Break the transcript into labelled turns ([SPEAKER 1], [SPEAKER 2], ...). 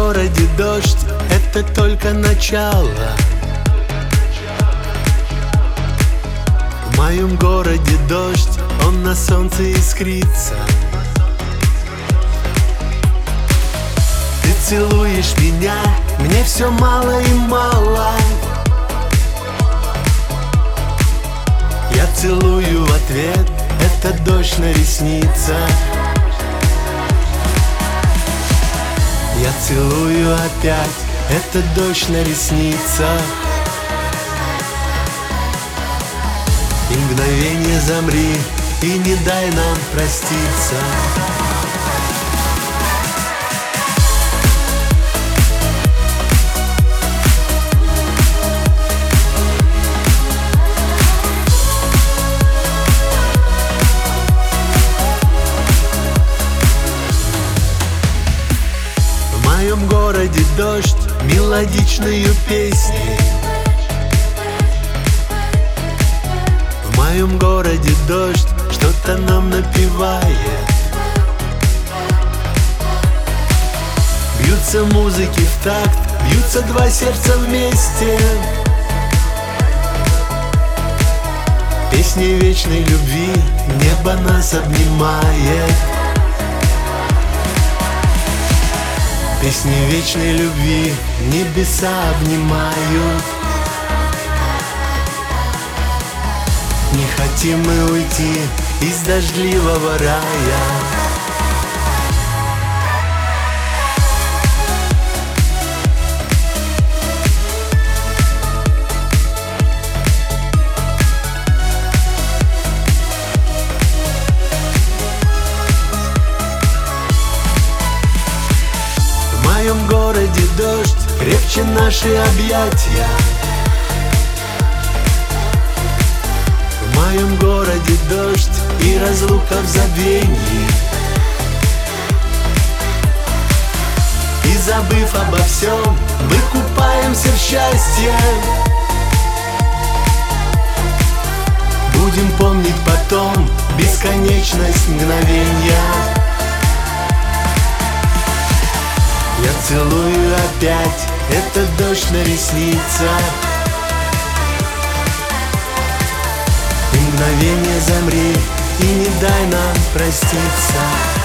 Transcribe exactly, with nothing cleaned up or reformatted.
[SPEAKER 1] городе дождь — это только начало. В моем городе дождь, он на солнце искрится. Ты целуешь меня, мне все мало и мало. Я целую в ответ, это дождь на ресницах. Я целую опять, это дождь на ресницах. И мгновение замри, и не дай нам проститься. В моем городе дождь, мелодичную песней. В моем городе дождь что-то нам напевает. Бьются музыки в такт, бьются два сердца вместе. Песни вечной любви, небо нас обнимает. Песни вечной любви, небеса обнимают. Не хотим мы уйти из дождливого рая. В моем городе дождь, крепче наши объятия. В моем городе дождь и разлука в забвении. И забыв обо всем, мы купаемся в счастье. Будем помнить потом бесконечность мгновенья. Я целую опять, это дождь на ресницах. И мгновение замри, и не дай нам проститься.